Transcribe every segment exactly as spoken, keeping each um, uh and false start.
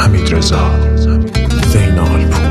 حمیدرضا زینالپور.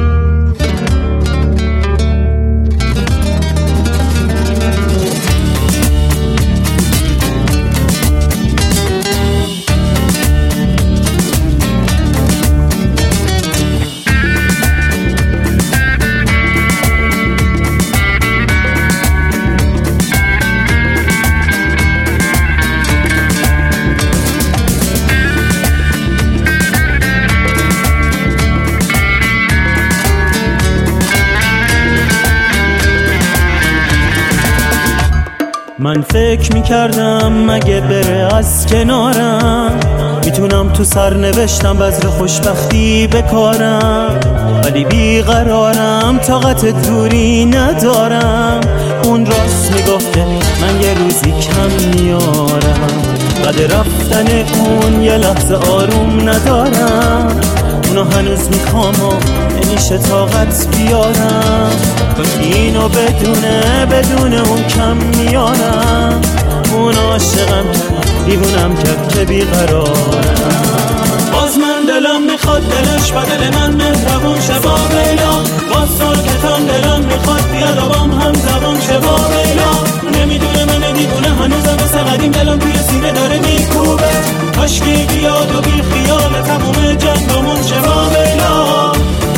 من فکر میکردم مگه بره از کنارم میتونم تو سرنوشتم بذر خوشبختی بکارم، ولی بیقرارم طاقت دوری ندارم. اون راست میگفته من یه روزی کم میارم، بعد رفتن اون یه لحظه آروم ندارم. اونو هنوز میخوام و نمیشه طاقت بیارم، اینو بدونه بدونه اون کم میارم. اون عاشقم کرد دیوونم کرد که بیقرارم. باز من دلم میخواد دلش بدل من مهربون شه با بیلا، باز ساکتم دلم میخواد بیاد و بام هم زبون شه با بیلا. نمیدونه من دیوونه هنوزم مثل قدیم دلم توی سینه داره میکوبه، کاشکی بیاد و بی خیال تموم جنگمون شه با بیلا.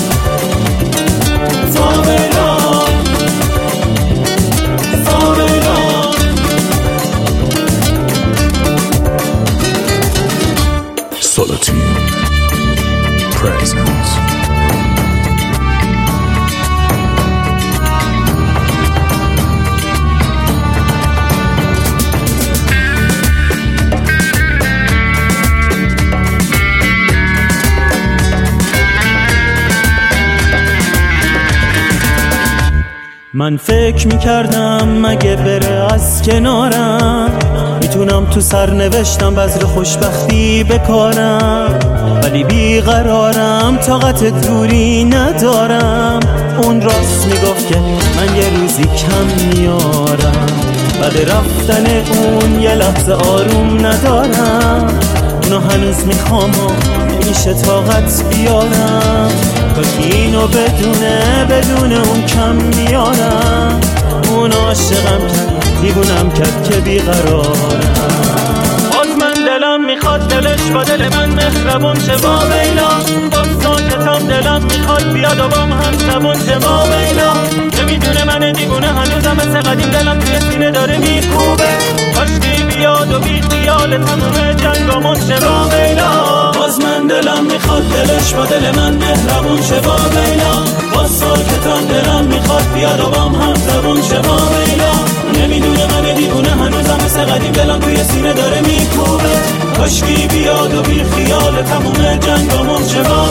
با بیلا Solitude Presence. من فکر میکردم مگه بره از کنارم میتونم تو سرنوشتم بذر خوشبختی بکارم، ولی بیقرارم طاقت دوری ندارم. اون راست میگفت که من یه روزی کم میارم، بعد رفتن اون یه لحظه آروم ندارم. اونو هنوز میخوام و نمیشه طاقت بیارم، کاش اینو بدونه بدونه اون کم میارم. اون عاشقم کرد دیوونم کرد که بیقرارم. باز من دلم میخواد دلش با دل من مهربون شه با بیلا، باز ساکتم دلم میخواد بیاد و بام هم زبون شه با بیلا. نمیدونه من دیوونه هنوزم مثل قدیم دلم توی سینه داره میکوبه، کاشکی بیاد و بی خیال تموم جنگمون شه با بیلا. باز من دلم میخواد دلش با دل من مهربون شه با بیلا، باز ساکتم دلم میخواد بیاد و بام هم زبون شه با بیلا. نمیدونه من دیوونه هنوزم مثل قدیم دلم توی سینه داره میکوبه، کاشکی بیاد و بی خیال تموم جنگمون شه با